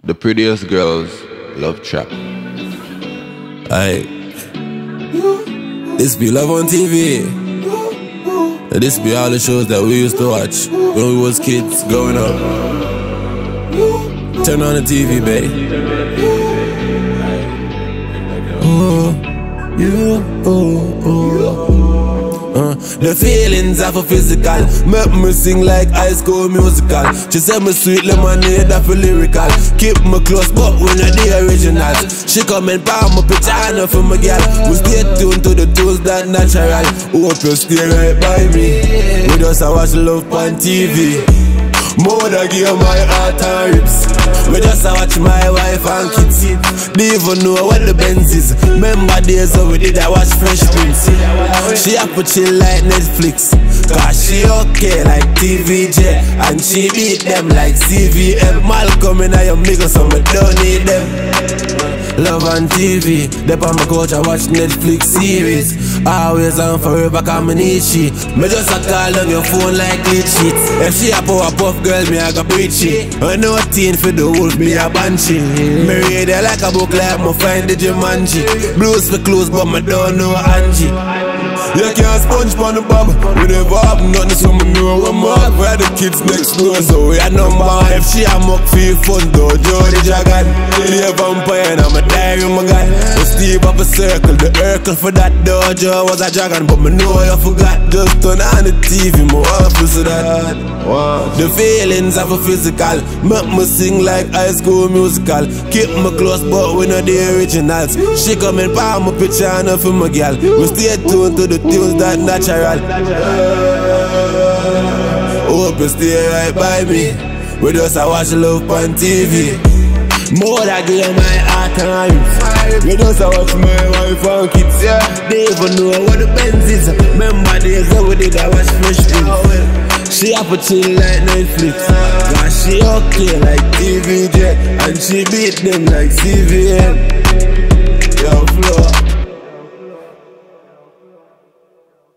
The prettiest girls love trap. Aye. This be Love on TV. And this be all the shows that we used to watch when we was kids growing up. Turn on the TV, babe. Oh, you, the feelings of a physical make me sing like High School Musical. She said me sweet lemonade that feel lyrical. Keep me close but we not the originals. She come and palm my pajama for my girl. We stay tuned to the tunes that natural. Hope you stay right by me. We just watch Love on TV. More than give my heart and ribs. We just watch my wife and kids. They even know what the Benz is. Remember days when we did I watch Fresh Prince. She have to chill like Netflix, cause she okay like TVJ. And she beat them like CVM. Malcolm and I am niggas so we don't need them. Love on TV, they on my couch I watch Netflix series. Always and forever come and need she. Me just a call on your phone like glitch shit. If she a power puff girl, me I go preach it. I know a teen for the wolf, me a banshee. Me read it like a book like me find the Jumanji. Blues for clues but me don't know Angie. You can't sponge on the bomb. We never have nothing so me know we're mad. We're the kids next door so we are number one. If she a muck feel fun though, Jody Jagan. Be a vampire and I'm a diary my guy. We Steve up a circle, the Urkel for that dojo was a dragon. But me know you forgot. Just turn on the TV, my office of that. The feelings of a physical make me sing like High School Musical. Keep me close but we not the originals. She come and palm my picture and for my girl. We stay tuned to the tunes that natural. Hope you stay right by me. We just watch Love on TV. More than give my heart and ribs. We just watch my wife and kids. They even know what the Benz is. Remember days when we did I watch Fresh Prince. She have to chill like Netflix, cause she okay like TVJ. And she beat them like CVM. Yo, floor.